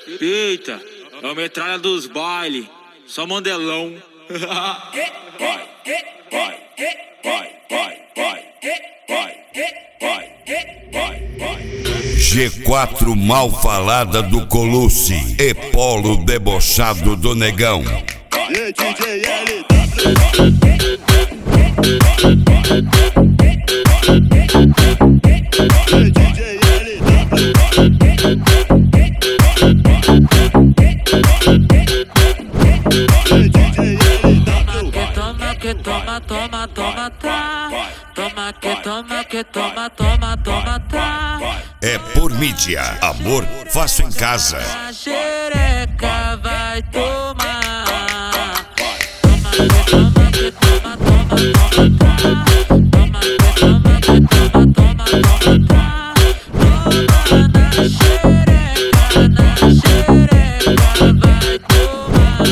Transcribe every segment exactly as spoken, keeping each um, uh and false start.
Eita, é a metralha dos baile, só mandelão. Vai, vai, vai, vai, vai, vai, vai, vai, vai, vai. G quatro mal falada do Colucci e Polo debochado do Negão. E D J L Toma que toma, toma, toma, tá. Toma que toma, que toma, toma, toma, tá. É por mídia, amor, faço em casa. A xereca vai tomar. Toma que toma, que toma, toma, toma, tá. Toma que toma, que toma, toma, toma, tá. Toma na xereca, na xereca vai tomar.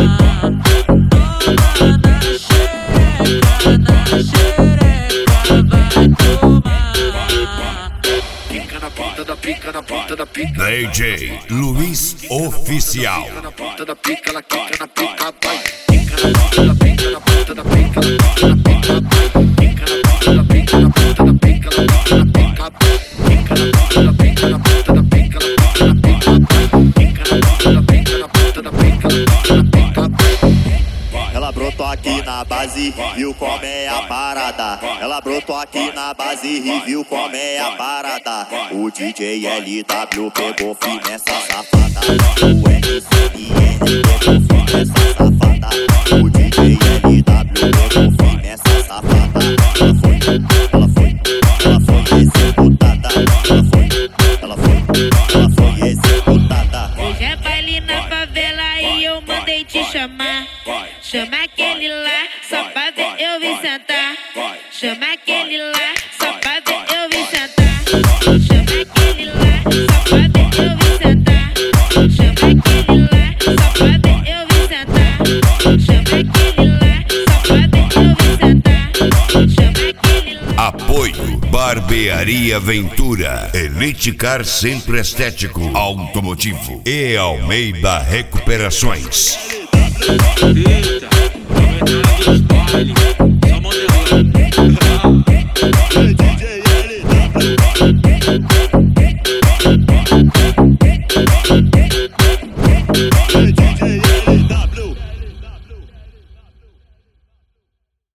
Toma na xereca, na xereca vai tomar. pica na ponta da pica, na ponta da pica. D J Luiz Oficial. Na ponta da pica, ela quica na pica, vai. Pica na ponta da pica, na ponta da pica, na ponta da pica, vai. Pica na ponta da pica, na ponta da pica, na ponta da pica, vai. Pica na ponta da pica, na ponta da pica, na ponta da pica, vai. Pica na ponta da pica, na ponta da pica, na ponta da pica, vai. Ela brotou aqui na base, viu como é a parada. Ela brotou aqui na base e viu como é a parada. O D J L W pegou firme essa safada. O M C I N pegou firme essa safada. O D J L W pegou firme essa safada. Ela foi, ela foi, ela foi executada. Ela foi, ela foi, ela foi executada. Hoje é baile na favela e eu mandei te chamar. Chama aquele lá, só pra ver eu vir sentar. Chama aquele lá, só pra ver eu vir sentar. Chama aquele lá, só pra ver eu vir sentar. Chama aquele lá, só pra ver eu vir sentar. Chama aquele lá, só pra ver eu vir sentar. Chama aquele lá. Apoio Barbearia Ventura, Elite Car Centro Estético Automotivo e Almeida Recuperações. Eita, é a metralha dos baile.